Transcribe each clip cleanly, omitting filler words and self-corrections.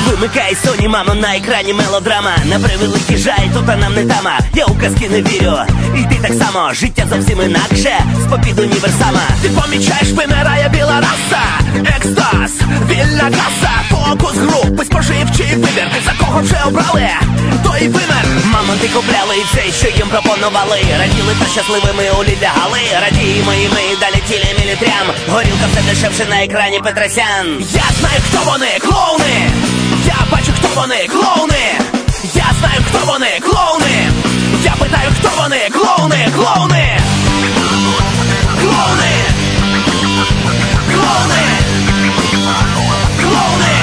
Вимикай Соні, мамо, на екрані мелодрама. На превеликий жаль, тут нам не тама. Я у казки не вірю, і ти так само. Життя зовсім інакше, з-попід універсама. Ти помічаєш, вимирає біла раса. Екстаз, вільна каса. Фокус групи, споживчий вибір. За кого вже обрали, той вимер. Мамо, ти купляли і все, що їм пропонували. Раділи та щасливими у лі лягали. Радіємо і ми далі тілі мілітрям. Горілка все дешевше на екрані Петросян. Я знаю, хто вони, клоуни. Я бачу, хто вони, клоуни. Я знаю, хто вони, клоуни. Я питаю, хто вони, клоуни, клоуни. Клоуни. Клоуни. Клоуни.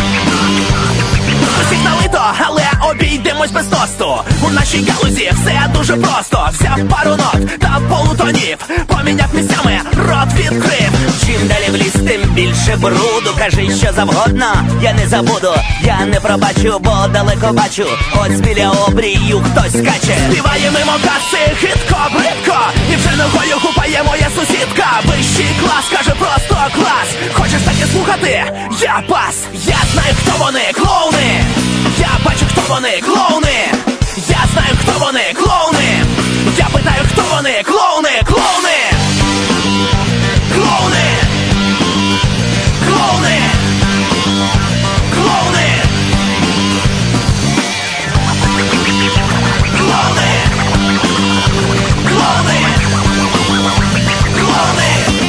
Усіх налито, але обійдемось без тосту. У нашій галузі все дуже просто. Взяв пару нот та полутонів, поміняв місцями, рот відкрив. Чим далі в ліс, тим більше бруду. Кажи, що завгодно, я не забуду. Я не пробачу, бо далеко бачу. Ось біля обрію хтось скаче. Співає мимо каси, хитко, бридко. І вже ногою гупає моя сусідка. Вищий клас, каже просто клас. Хочеш таке слухати? Я пас. Я знаю, хто вони, клоуни. Я бачу, хто вони, клоуни. Я знаю, хто вони, клоуни. Я питаю, хто вони, клоуни, клоуни. Клоуни. Клоуни. Клоуни. Клоуни. Клоуни. Клоуни.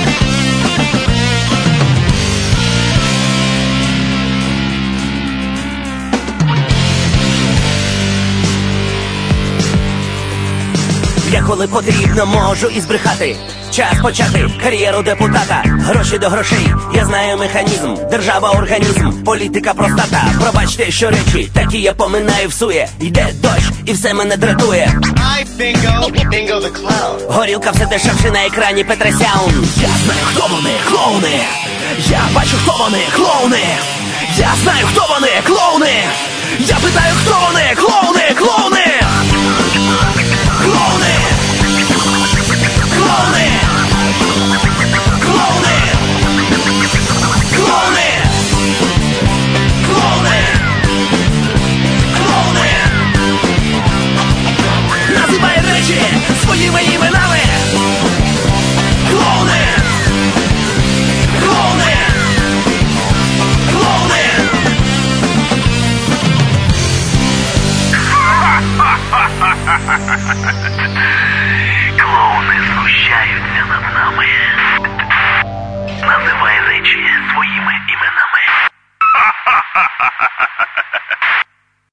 Я коли потрібно, можу і збрехати. Час почати кар'єру депутата. Гроші до грошей, я знаю механізм. Держава, організм, політика, простота. Пробачте, що речі такі я поминаю всує. Йде дощ і все мене дратує. Bingo the clown. Горілка все дешевше на екрані Петросян. Я знаю, хто вони, клоуни. Я бачу, хто вони, клоуни. Я знаю, хто вони, клоуни. Я питаю, хто вони, клоуни, клоуни.